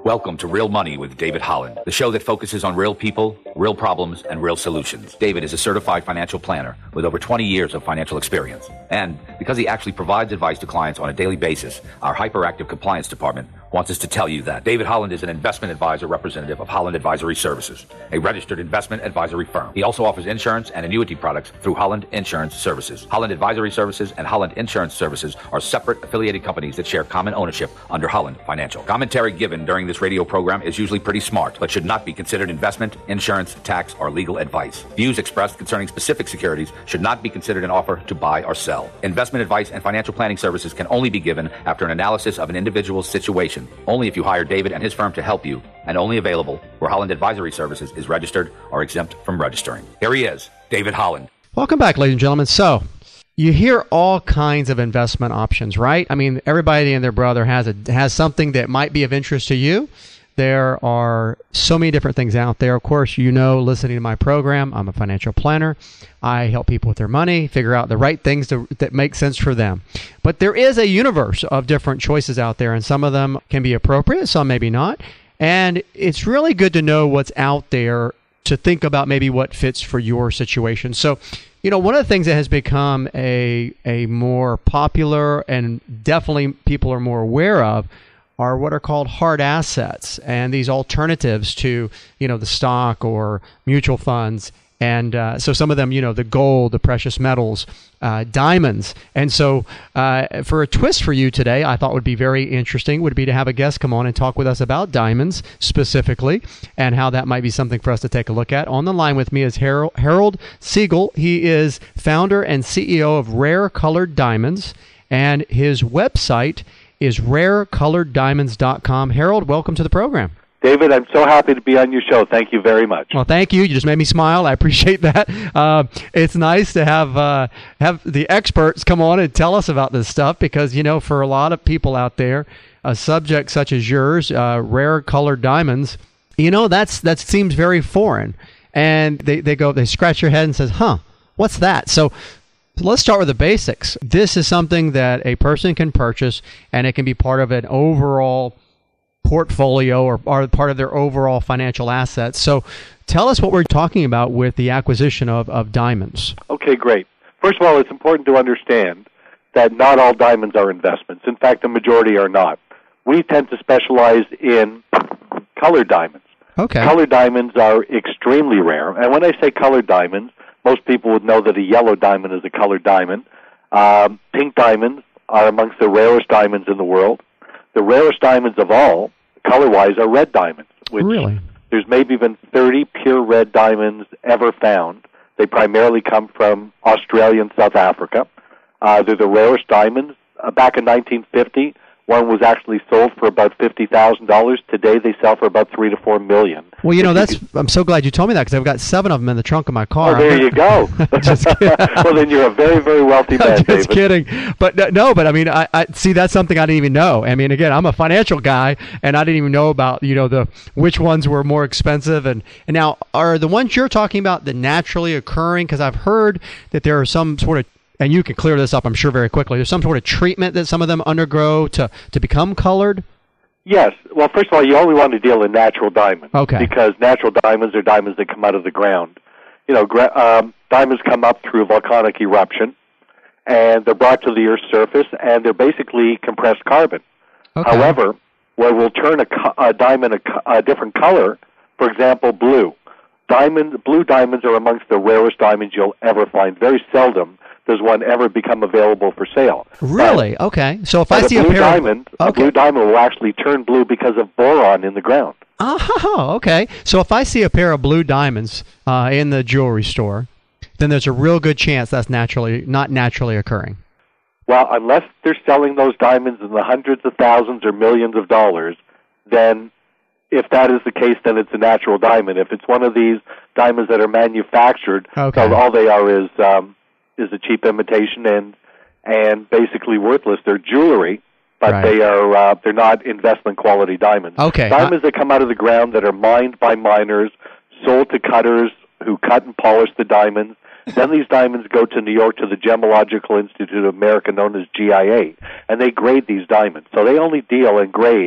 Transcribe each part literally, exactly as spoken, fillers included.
Welcome to Real Money with David Holland, the show that focuses on real people, real problems, and real solutions. David is a certified financial planner with over twenty years of financial experience. And because he actually provides advice to clients on a daily basis, our hyperactive compliance department wants us to tell you that David Holland is an investment advisor representative of Holland Advisory Services, a registered investment advisory firm. He also offers insurance and annuity products through Holland Insurance Services. Holland Advisory Services and Holland Insurance Services are separate affiliated companies that share common ownership under Holland Financial. Commentary given during this radio program is usually pretty smart, but should not be considered investment, insurance, tax, or legal advice. Views expressed concerning specific securities should not be considered an offer to buy or sell. Investment advice and financial planning services can only be given after an analysis of an individual's situation, only if you hire David and his firm to help you, and only available where Holland Advisory Services is registered or exempt from registering. Here he is, David Holland. Welcome back, ladies and gentlemen. So, you hear all kinds of investment options, right? I mean, everybody and their brother has a has something that might be of interest to you. There are so many different things out there. Of course, you know, listening to my program, I'm a financial planner. I help people with their money, figure out the right things to, that make sense for them. But there is a universe of different choices out there, and some of them can be appropriate, some maybe not. And it's really good to know what's out there to think about maybe what fits for your situation. So, you know, one of the things that has become a a more popular and definitely people are more aware of are what are called hard assets and these alternatives to, you know, the stock or mutual funds. And uh, so some of them, you know, the gold, the precious metals, uh, diamonds. And so uh, for a twist for you today, I thought would be very interesting would be to have a guest come on and talk with us about diamonds specifically and how that might be something for us to take a look at. On the line with me is Harold, Harold Siegel. He is founder and C E O of Rare Colored Diamonds, and his website is rare colored diamonds dot com. Harold, welcome to the program. David, I'm so happy to be on your show. Thank you very much. Well, thank you. You just made me smile. I appreciate that. Uh, it's nice to have uh, have the experts come on and tell us about this stuff because, you know, for a lot of people out there, a subject such as yours, uh, rare colored diamonds, you know, that's that seems very foreign. And they, they go, they scratch their head and says, huh, what's that? So let's start with the basics. This is something that a person can purchase, and it can be part of an overall portfolio or, or part of their overall financial assets. So tell us what we're talking about with the acquisition of, of diamonds. Okay, great. First of all, it's important to understand that not all diamonds are investments. In fact, the majority are not. We tend to specialize in colored diamonds. Okay. Colored diamonds are extremely rare. And when I say colored diamonds, most people would know that a yellow diamond is a colored diamond. Um, pink diamonds are amongst the rarest diamonds in the world. The rarest diamonds of all, color-wise, are red diamonds. Which really? There's maybe been thirty pure red diamonds ever found. They primarily come from Australia and South Africa. Uh, they're the rarest diamonds. Uh, back in nineteen fifty, one was actually sold for about fifty thousand dollars. Today, they sell for about three to four million. Well, you know, that's. I'm so glad you told me that because I've got seven of them in the trunk of my car. Oh, there you go. Just well, then you're a very, very wealthy man, Just David. kidding. But no, but I mean, I, I see that's something I didn't even know. I mean, again, I'm a financial guy, and I didn't even know about you know the which ones were more expensive. And, and now, are the ones you're talking about the naturally occurring? Because I've heard that there are some sort of, and you can clear this up, I'm sure, very quickly. There's some sort of treatment that some of them undergo to, to become colored? Yes. Well, first of all, you only want to deal in natural diamonds. Okay. Because natural diamonds are diamonds that come out of the ground. You know, gra- um, diamonds come up through volcanic eruption, and they're brought to the Earth's surface, and they're basically compressed carbon. Okay. However, where we'll turn a, co- a diamond a, co- a different color, for example, blue. Diamond, blue diamonds are amongst the rarest diamonds you'll ever find. Very seldom does one ever become available for sale. Really? Uh, okay. So if I see a blue a pair diamond, of, a okay. blue diamond will actually turn blue because of boron in the ground. Oh, okay. So if I see a pair of blue diamonds uh, in the jewelry store, then there's a real good chance that's naturally not naturally occurring. Well, unless they're selling those diamonds in the hundreds of thousands or millions of dollars, then if that is the case, then it's a natural diamond. If it's one of these diamonds that are manufactured, okay. so all they are is um, is a cheap imitation and and basically worthless. They're jewelry, but right. they are uh, they're not investment quality diamonds. Okay. Diamonds uh, that come out of the ground that are mined by miners, sold to cutters who cut and polish the diamonds. Then these diamonds go to New York to the Gemological Institute of America, known as G I A, and they grade these diamonds. So they only deal and grade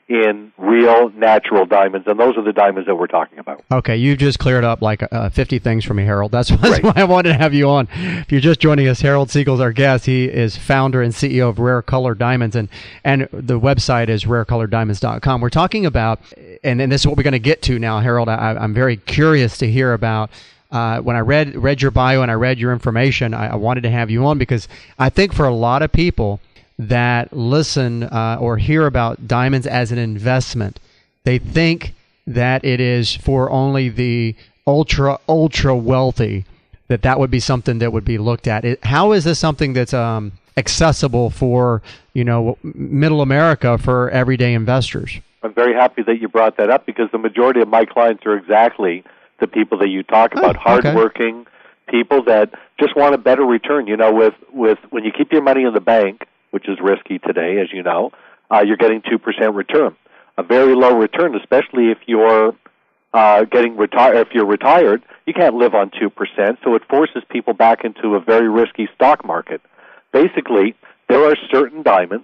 in real natural diamonds, and those are the diamonds that we're talking about. Okay, you just cleared up like uh, fifty things for me, Harold. That's, that's right. why I wanted to have you on. If you're just joining us, Harold Siegel's our guest. He is founder and C E O of Rare Color Diamonds, and, and the website is rare colored diamonds dot com. We're talking about, and, and this is what we're going to get to now, Harold. I, I'm very curious to hear about Uh, when I read read your bio and I read your information, I, I wanted to have you on because I think for a lot of people that listen uh, or hear about diamonds as an investment, they think that it is for only the ultra, ultra wealthy, that that would be something that would be looked at. It, how is this something that's um, accessible for, you know, middle America, for everyday investors? I'm very happy that you brought that up because the majority of my clients are exactly the people that you talk about, oh, okay. hardworking people that just want a better return. You know, with, with when you keep your money in the bank, which is risky today, as you know, uh, you're getting two percent return. A very low return, especially if you're uh, getting retired. If you're retired, you can't live on two percent, so it forces people back into a very risky stock market. Basically, there are certain diamonds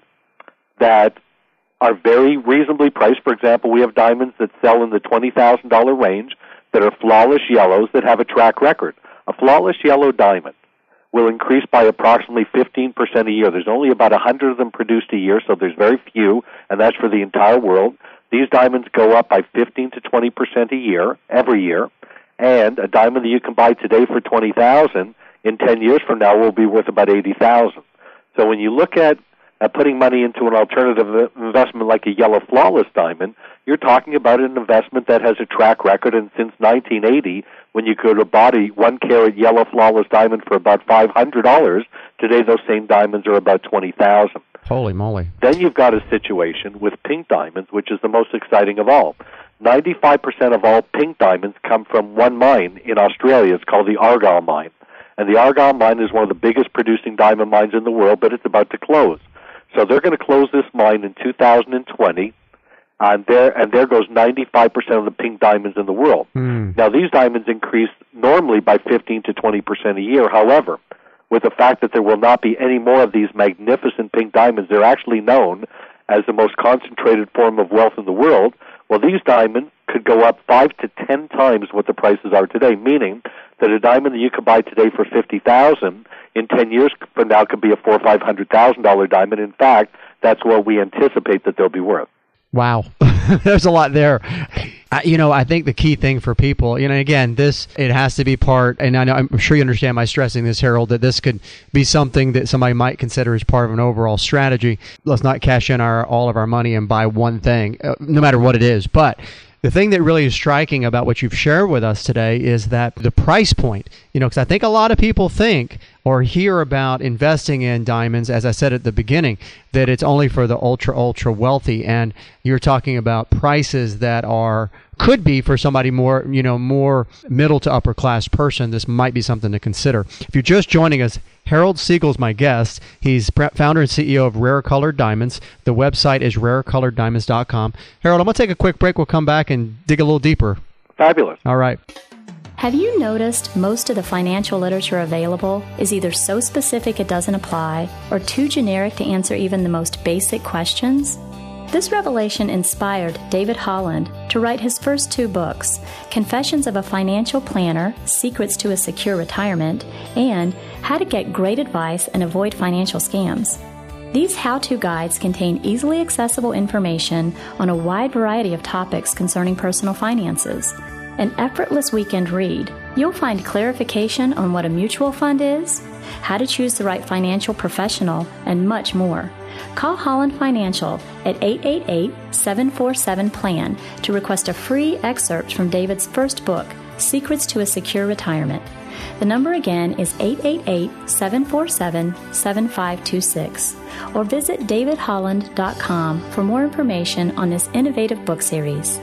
that are very reasonably priced. For example, we have diamonds that sell in the twenty thousand dollars range that are flawless yellows that have a track record. A flawless yellow diamond will increase by approximately fifteen percent a year. There's only about one hundred of them produced a year, so there's very few, and that's for the entire world. These diamonds go up by fifteen to twenty percent a year, every year, and a diamond that you can buy today for twenty thousand dollars in ten years from now will be worth about eighty thousand dollars. So when you look at, at putting money into an alternative investment like a yellow flawless diamond, you're talking about an investment that has a track record, and since nineteen eighty, when you could have bought a one-carat yellow flawless diamond for about five hundred dollars, today those same diamonds are about twenty thousand dollars. Holy moly. Then you've got a situation with pink diamonds, which is the most exciting of all. ninety-five percent of all pink diamonds come from one mine in Australia. It's called the Argyle Mine. And the Argyle Mine is one of the biggest producing diamond mines in the world, but it's about to close. So they're going to close this mine in two thousand twenty. And there, and there goes ninety-five percent of the pink diamonds in the world. Mm. Now, these diamonds increase normally by fifteen to twenty percent a year. However, with the fact that there will not be any more of these magnificent pink diamonds, they're actually known as the most concentrated form of wealth in the world. Well, these diamonds could go up five to ten times what the prices are today, meaning that a diamond that you could buy today for fifty thousand dollars in ten years from now could be a four or five hundred thousand dollar diamond. In fact, that's what we anticipate that they'll be worth. Wow. There's a lot there. I, you know, I think the key thing for people, you know, again, this, it has to be part, and I know, I'm sure you understand my stressing this, Harold, that this could be something that somebody might consider as part of an overall strategy. Let's not cash in our all of our money and buy one thing, uh, no matter what it is. But the thing that really is striking about what you've shared with us today is that the price point, you know, because I think a lot of people think or hear about investing in diamonds, as I said at the beginning, that it's only for the ultra, ultra wealthy. And you're talking about prices that are, could be for somebody more, you know, more middle to upper class person. This might be something to consider. If you're just joining us, Harold Siegel's my guest. He's founder and C E O of Rare Colored Diamonds. The website is rare colored diamonds dot com. Harold, I'm going to take a quick break. We'll come back and dig a little deeper. Fabulous. All right. Have you noticed most of the financial literature available is either so specific it doesn't apply or too generic to answer even the most basic questions? This revelation inspired David Holland to write his first two books, Confessions of a Financial Planner, Secrets to a Secure Retirement, and How to Get Great Advice and Avoid Financial Scams. These how-to guides contain easily accessible information on a wide variety of topics concerning personal finances. An effortless weekend read, you'll find clarification on what a mutual fund is, how to choose the right financial professional, and much more. Call Holland Financial at eight eight eight, seven four seven, P L A N to request a free excerpt from David's first book, Secrets to a Secure Retirement. The number again is eight eight eight, seven four seven, seven five two six. Or visit david holland dot com for more information on this innovative book series.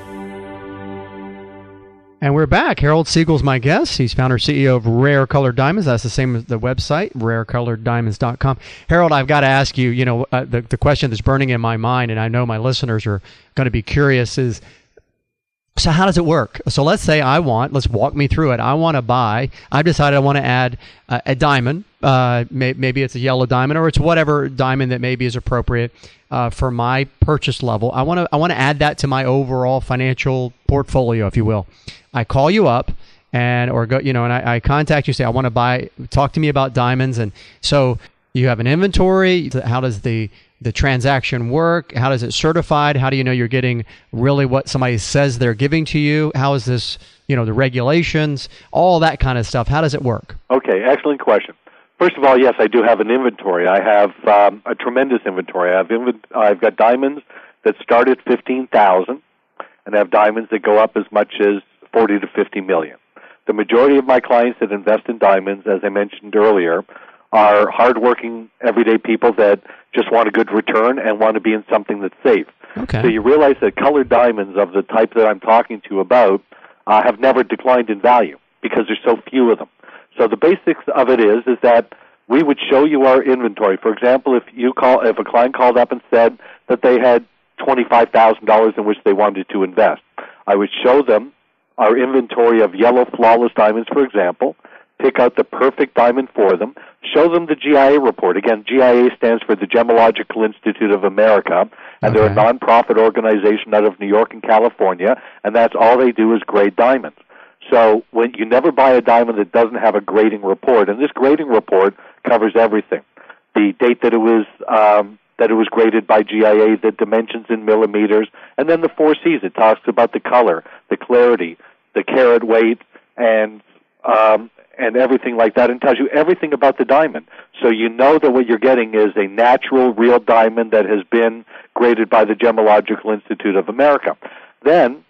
And we're back. Harold Siegel's my guest. He's founder and C E O of Rare Colored Diamonds. That's the same as the website, rare colored diamonds dot com. Harold, I've got to ask you, you know, uh, the, the question that's burning in my mind, and I know my listeners are going to be curious, is So how does it work? So let's say I want, let's walk me through it. I want to buy, I've decided I want to add uh, a diamond. Uh, may, maybe it's a yellow diamond or it's whatever diamond that maybe is appropriate uh, for my purchase level. I want to I want to add that to my overall financial portfolio, if you will. I call you up and or go, you know, and I, I contact you, say, I want to buy, talk to me about diamonds. And so you have an inventory. How does the the transaction work? How does it certified? How do you know you're getting really what somebody says they're giving to you? How is this, you know, the regulations, all that kind of stuff? How does it work? Okay, excellent question. First of all, yes, I do have an inventory. I have um, a tremendous inventory. I have inv- I've got diamonds that start at fifteen thousand, and I have diamonds that go up as much as forty to fifty million. The majority of my clients that invest in diamonds, as I mentioned earlier, are hardworking, everyday people that just want a good return and want to be in something that's safe. Okay. So you realize that colored diamonds of the type that I'm talking to you about uh, have never declined in value because there's so few of them. So the basics of it is is that we would show you our inventory. For example, if you call, if a client called up and said that they had twenty-five thousand dollars in which they wanted to invest, I would show them our inventory of yellow flawless diamonds, for example, pick out the perfect diamond for them, show them the G I A report. Again, G I A stands for the Gemological Institute of America, and Okay. they're a nonprofit organization out of New York and California, and that's all they do is grade diamonds. So when you never buy a diamond that doesn't have a grading report, and this grading report covers everything: the date that it was um, that it was graded by G I A, the dimensions in millimeters, and then the four C's. It talks about the color, the clarity, the carat weight, and um, and everything like that, and tells you everything about the diamond. So you know that what you're getting is a natural, real diamond that has been graded by the Gemological Institute of America. Then,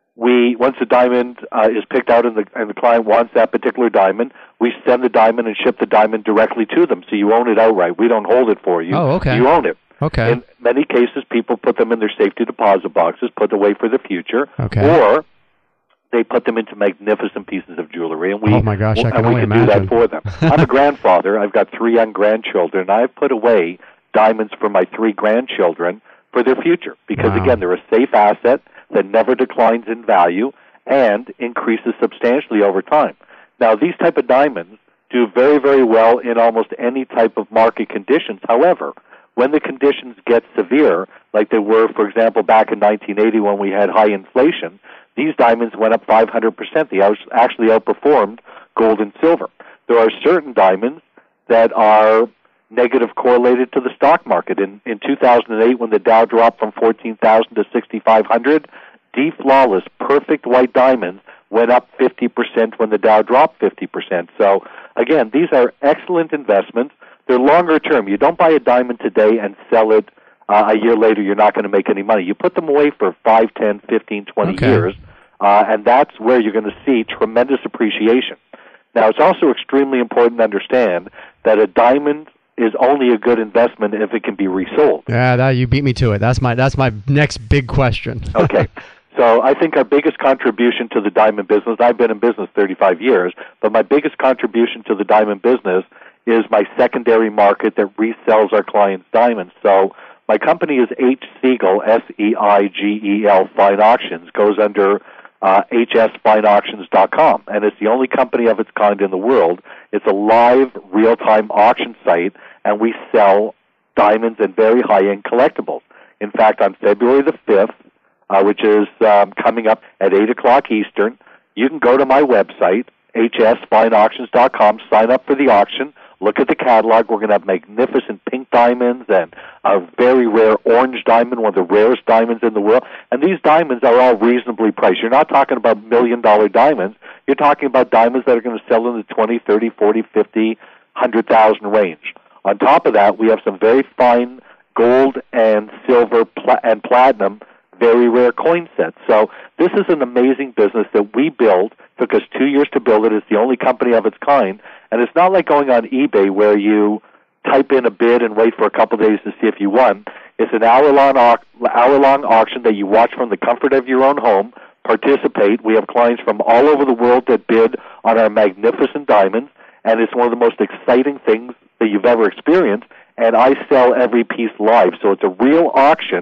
we once the diamond uh, is picked out and the, and the client wants that particular diamond, we send the diamond and ship the diamond directly to them. So you own it outright. We don't hold it for you. Oh, okay. You own it. Okay. In many cases, people put them in their safety deposit boxes, put away for the future, Okay. or they put them into magnificent pieces of jewelry, and we, Oh, my gosh, I can and we only can imagine. do that for them. I'm a grandfather. I've got three young grandchildren, and I've put away diamonds for my three grandchildren for their future because, Wow. again, they're a safe asset that never declines in value and increases substantially over time. Now, these type of diamonds do very, very well in almost any type of market conditions. However, when the conditions get severe, like they were, for example, back in nineteen eighty when we had high inflation, these diamonds went up five hundred percent. They actually outperformed gold and silver. There are certain diamonds that are negative correlated to the stock market. In, in two thousand eight, when the Dow dropped from fourteen thousand to sixty-five hundred, D-flawless, perfect white diamonds went up fifty percent when the Dow dropped fifty percent. So, again, these are excellent investments. They're longer term. You don't buy a diamond today and sell it uh, a year later. You're not going to make any money. You put them away for five, ten, fifteen, twenty Okay. years, uh, and that's where you're going to see tremendous appreciation. Now, it's also extremely important to understand that a diamond is only a good investment if it can be resold. Yeah, that, you beat me to it. That's my that's my next big question. Okay. So I think our biggest contribution to the diamond business, I've been in business thirty-five years, but my biggest contribution to the diamond business is my secondary market that resells our clients' diamonds. So my company is H. Siegel, S E I G E L, Fine Auctions, goes under uh, H S fine auctions dot com, and it's the only company of its kind in the world. It's a live, real-time auction site, and we sell diamonds and very high-end collectibles. In fact, on February the fifth, uh, which is um, coming up at eight o'clock Eastern, you can go to my website, H S fine auctions dot com, sign up for the auction, look at the catalog. We're going to have magnificent pink diamonds and a very rare orange diamond, one of the rarest diamonds in the world. And these diamonds are all reasonably priced. You're not talking about million-dollar diamonds. You're talking about diamonds that are going to sell in the twenty, thirty, forty, fifty, one hundred thousand range. On top of that, we have some very fine gold and silver pla- and platinum, very rare coin sets. So this is an amazing business that we built. It took us two years to build it. It's the only company of its kind. And it's not like going on eBay where you type in a bid and wait for a couple of days to see if you won. It's an hour-long, au- hour-long auction that you watch from the comfort of your own home, participate. We have clients from all over the world that bid on our magnificent diamonds, and it's one of the most exciting things that you've ever experienced. And I sell every piece live. So it's a real auction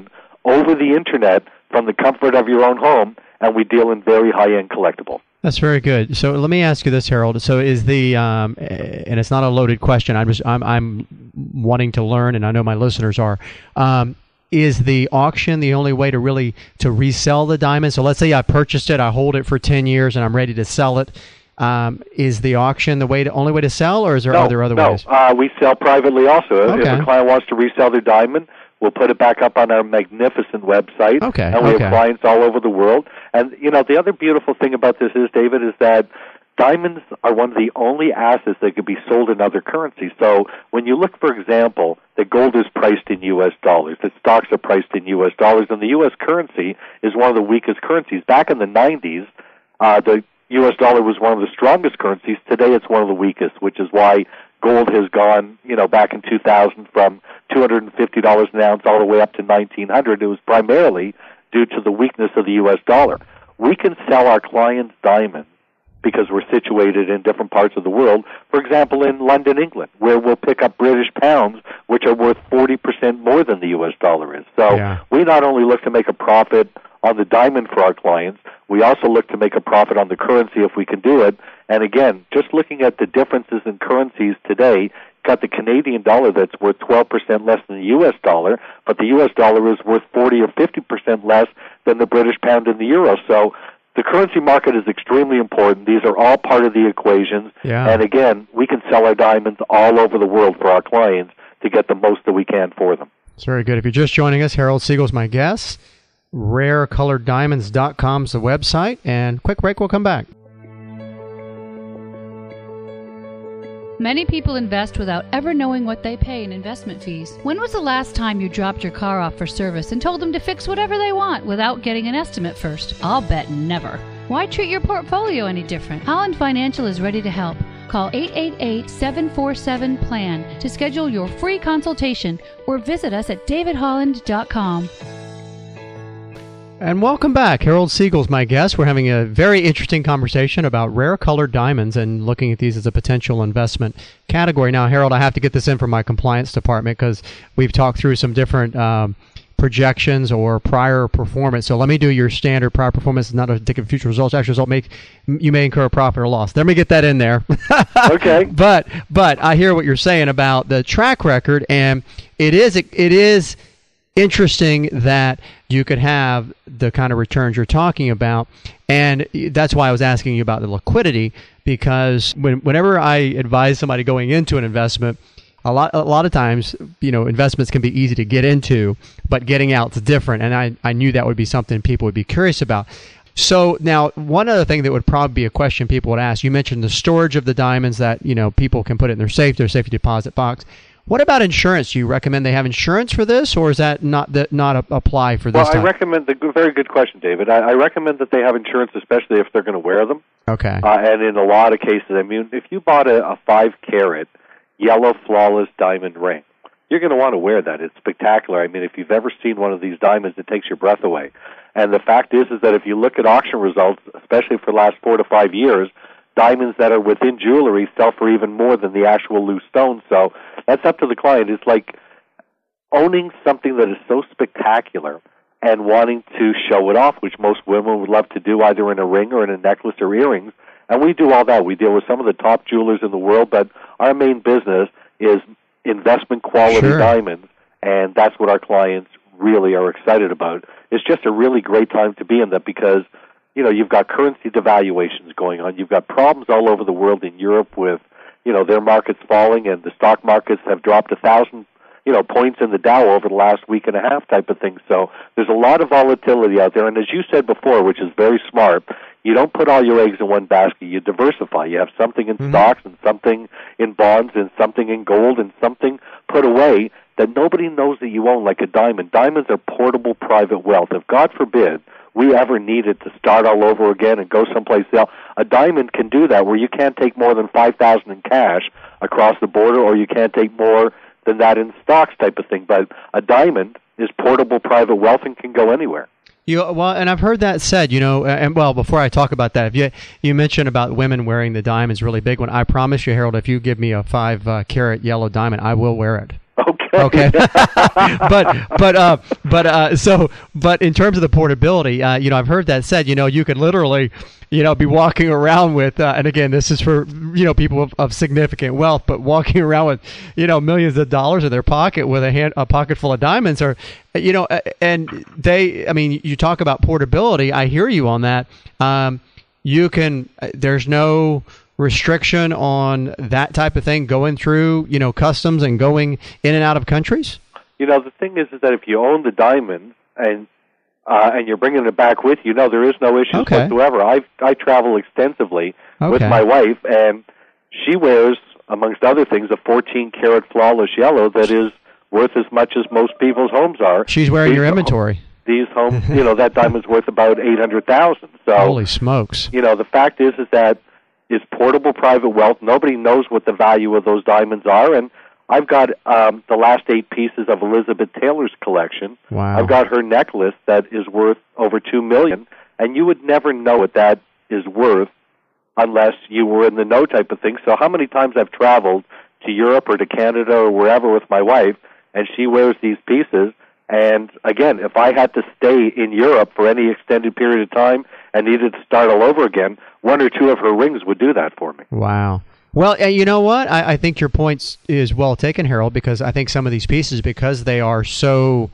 over the internet from the comfort of your own home, and we deal in very high-end collectibles. That's very good. So let me ask you this, Harold. So is the um, and it's not a loaded question. I'm just I'm I'm wanting to learn, and I know my listeners are. Um, is the auction the only way to really to resell the diamond? So let's say I purchased it, I hold it for ten years, and I'm ready to sell it. Um, is the auction the way to only way to sell, or is there no, other other no. ways? No, uh, we sell privately also. Okay. If a client wants to resell their diamond, we'll put it back up on our magnificent website. Okay. And we okay. have clients all over the world. And, you know, the other beautiful thing about this is, David, is that diamonds are one of the only assets that can be sold in other currencies. So when you look, for example, that gold is priced in U S dollars, that stocks are priced in U S dollars, and the U S currency is one of the weakest currencies. Back in the nineties, uh, the U S dollar was one of the strongest currencies. Today it's one of the weakest, which is why gold has gone, you know, back in two thousand from two hundred fifty dollars an ounce all the way up to nineteen hundred dollars. It was primarily due to the weakness of the U S dollar. We can sell our clients diamonds because we're situated in different parts of the world. For example, in London, England, where we'll pick up British pounds, which are worth forty percent more than the U S dollar is. So yeah. we not only look to make a profit on the diamond for our clients, we also look to make a profit on the currency if we can do it. And again, just looking at the differences in currencies today, you've got the Canadian dollar that's worth twelve percent less than the U S dollar, but the U S dollar is worth forty or fifty percent less than the British pound and the euro. So the currency market is extremely important. These are all part of the equations. Yeah. And again, we can sell our diamonds all over the world for our clients to get the most that we can for them. It's very good. If you're just joining us, Harold Siegel's my guest. rare colored diamonds dot com is the website. And quick break, we'll come back. Many people invest without ever knowing what they pay in investment fees. When was the last time you dropped your car off for service and told them to fix whatever they want without getting an estimate first? I'll bet never. Why treat your portfolio any different? Holland Financial is ready to help. Call eight eight eight, seven four seven, P L A N to schedule your free consultation or visit us at david holland dot com. And welcome back. Harold Siegel's my guest. We're having a very interesting conversation about rare colored diamonds and looking at these as a potential investment category. Now, Harold, I have to get this in from my compliance department because we've talked through some different um, projections or prior performance. So let me do your standard prior performance is not a indicative of future results. Actual result make you may incur a profit or loss. Let me get that in there. Okay. But but I hear what you're saying about the track record, and it is it, it is interesting that you could have the kind of returns you're talking about, and that's why I was asking you about the liquidity, because when, whenever I advise somebody going into an investment, a lot a lot of times, you know, investments can be easy to get into, but getting out is different, and I, I knew that would be something people would be curious about. So now, one other thing that would probably be a question people would ask, you mentioned the storage of the diamonds that, you know, people can put it in their safe, their safety deposit box. What about insurance? Do you recommend they have insurance for this, or is that not that not a, apply for this Well, time? I recommend, the very good question, David. I, I recommend that they have insurance, especially if they're going to wear them. Okay. Uh, and in a lot of cases, I mean, if you bought a, a five-carat yellow flawless diamond ring, you're going to want to wear that. It's spectacular. I mean, if you've ever seen one of these diamonds, it takes your breath away. And the fact is, is that if you look at auction results, especially for the last four to five years, diamonds that are within jewelry sell for even more than the actual loose stones. So that's up to the client. It's like owning something that is so spectacular and wanting to show it off, which most women would love to do either in a ring or in a necklace or earrings. And we do all that. We deal with some of the top jewelers in the world, but our main business is investment quality Sure. diamonds, and that's what our clients really are excited about. It's just a really great time to be in that because, you know, you've got currency devaluations going on. You've got problems all over the world in Europe with, you know, their markets falling, and the stock markets have dropped a thousand, you know, points in the Dow over the last week and a half type of thing. So there's a lot of volatility out there. And as you said before, which is very smart, you don't put all your eggs in one basket. You diversify. You have something in mm-hmm. stocks and something in bonds and something in gold and something put away that nobody knows that you own, like a diamond. Diamonds are portable private wealth. If, God forbid, we ever needed to start all over again and go someplace else, a diamond can do that, where you can't take more than five thousand dollars in cash across the border, or you can't take more than that in stocks type of thing. But a diamond is portable private wealth and can go anywhere. You, well, and I've heard that said, you know, and well, before I talk about that, if you you mentioned about women wearing the diamonds, really big one. I promise you, Harold, if you give me a five uh, carat yellow diamond, I will wear it. Okay. Okay, but but uh, but uh, so but in terms of the portability, uh, you know, I've heard that said. You know, you could literally, you know, be walking around with, uh, and again, this is for, you know, people of, of significant wealth, but walking around with, you know, millions of dollars in their pocket with a hand, a pocket full of diamonds, or, you know, and they, I mean, you talk about portability. I hear you on that. Um, you can, there's no restriction on that type of thing going through, you know, customs and going in and out of countries? You know, the thing is, is that if you own the diamond and uh, and you're bringing it back with you, no, there is no issues okay. whatsoever. I I travel extensively okay. with my wife, and she wears, amongst other things, a fourteen karat flawless yellow that is worth as much as most people's homes are. She's wearing these your inventory. These homes, you know, that diamond's worth about eight hundred thousand. So, holy smokes! You know, the fact is, is that it's portable private wealth. Nobody knows what the value of those diamonds are, and I've got um, the last eight pieces of Elizabeth Taylor's collection. Wow. I've got her necklace that is worth over two million dollars, and you would never know what that is worth unless you were in the know type of thing. So how many times I've traveled to Europe or to Canada or wherever with my wife, and she wears these pieces, and again, if I had to stay in Europe for any extended period of time and needed to start all over again, one or two of her rings would do that for me. Wow. Well, uh, you know what? I, I think your point is well taken, Harold, because I think some of these pieces, because they are so,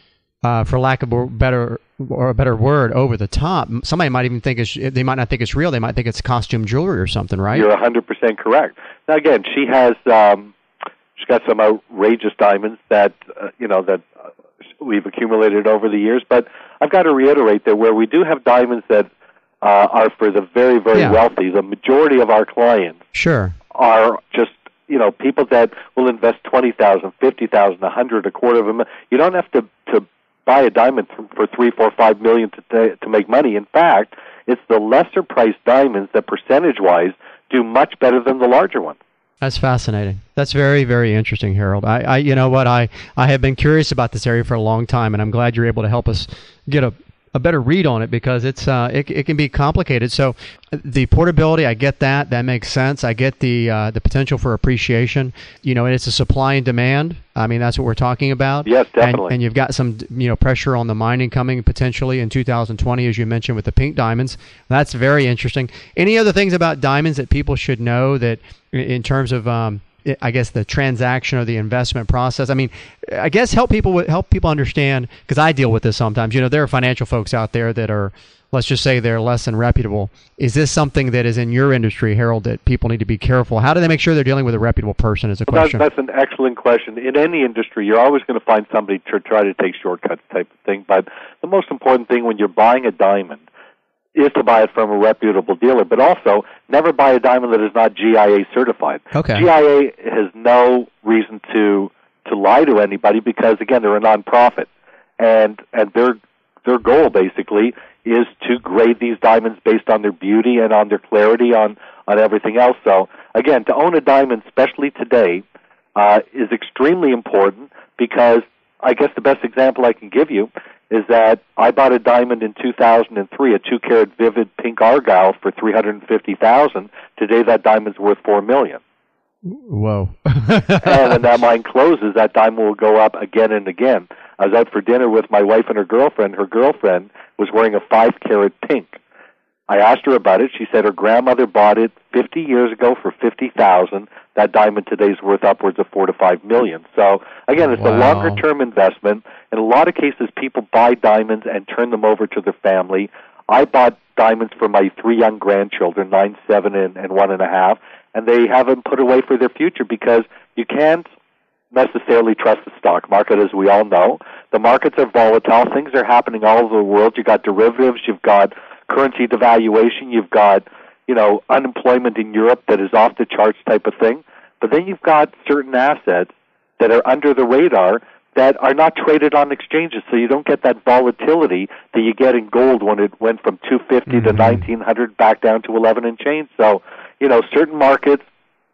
uh, for lack of a better or a better word, over the top, somebody might even think it's, they might not think it's real. They might think it's costume jewelry or something, right? You're one hundred percent correct. Now, again, she has, um, she's got some outrageous diamonds that, uh, you know, that uh, we've accumulated over the years, but I've got to reiterate that where we do have diamonds that Uh, are for the very, very yeah. wealthy. The majority of our clients sure. are just, you know, people that will invest twenty thousand dollars, fifty thousand dollars, a hundred, a quarter of a million. You don't have to, to buy a diamond for three, four, five million to to make money. In fact, it's the lesser priced diamonds that percentage-wise do much better than the larger ones. That's fascinating. That's very, very interesting, Harold. I, I you know what, I, I have been curious about this area for a long time, and I'm glad you're able to help us get a a better read on it, because it's uh, it, it can be complicated. So the portability, I get that. That makes sense. I get the uh, the potential for appreciation. You know, and it's a supply and demand. I mean, that's what we're talking about. Yes, definitely. And, and you've got some, you know, pressure on the mining coming potentially in two thousand twenty, as you mentioned, with the pink diamonds. That's very interesting. Any other things about diamonds that people should know that in terms of um, I guess the transaction or the investment process? I mean, I guess help people with, help people understand, because I deal with this sometimes. You know, there are financial folks out there that are, let's just say, they're less than reputable. Is this something that is in your industry, Harold, that people need to be careful? How do they make sure they're dealing with a reputable person? Is a well, question. That's, that's an excellent question. In any industry, you're always going to find somebody to try to take shortcuts type of thing. But the most important thing when you're buying a diamond is to buy it from a reputable dealer, but also never buy a diamond that is not G I A certified. Okay. G I A has no reason to to lie to anybody because, again, they're a nonprofit, and and their their goal basically is to grade these diamonds based on their beauty and on their clarity on on everything else. So again, to own a diamond, especially today, uh, is extremely important, because I guess the best example I can give you is that I bought a diamond in two thousand three, a two-carat vivid pink argyle, for three hundred fifty thousand dollars. Today, that diamond's worth four million dollars. Whoa. And when that mine closes, that diamond will go up again and again. I was out for dinner with my wife and her girlfriend. Her girlfriend was wearing a five-carat pink. I asked her about it. She said her grandmother bought it fifty years ago for fifty thousand dollars. That diamond today is worth upwards of four to five million. So again, it's wow. a longer-term investment. In a lot of cases, people buy diamonds and turn them over to their family. I bought diamonds for my three young grandchildren, nine, seven, and, and one and a half, and they have them put away for their future, because you can't necessarily trust the stock market, as we all know. The markets are volatile. Things are happening all over the world. You've got derivatives. You've got currency devaluation. You've got, you know, unemployment in Europe that is off the charts type of thing. But then you've got certain assets that are under the radar that are not traded on exchanges, so you don't get that volatility that you get in gold when it went from two fifty mm-hmm. to nineteen hundred back down to eleven and change. So, you know, certain markets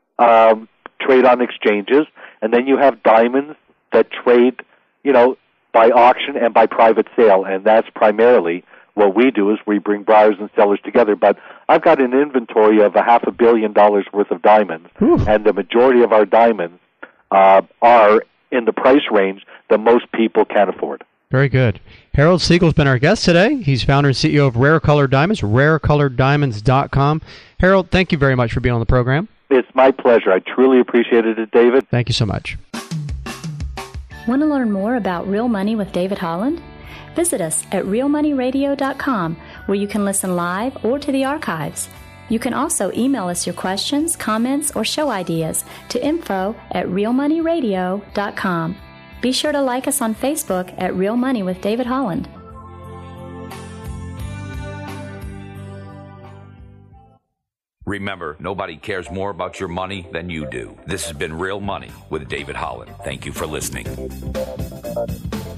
um, trade on exchanges, and then you have diamonds that trade, you know, by auction and by private sale, and that's primarily what we do, is we bring buyers and sellers together. But I've got an inventory of a half a billion dollars worth of diamonds, Ooh. and the majority of our diamonds uh, are in the price range that most people can afford. Very good. Harold Siegel's been our guest today. He's founder and C E O of Rare Colored Diamonds, rare colored diamonds dot com. Harold, thank you very much for being on the program. It's my pleasure. I truly appreciated it, David. Thank you so much. Want to learn more about Real Money with David Holland? Visit us at real money radio dot com, where you can listen live or to the archives. You can also email us your questions, comments, or show ideas to info at real money radio dot com. Be sure to like us on Facebook at Real Money with David Holland. Remember, nobody cares more about your money than you do. This has been Real Money with David Holland. Thank you for listening.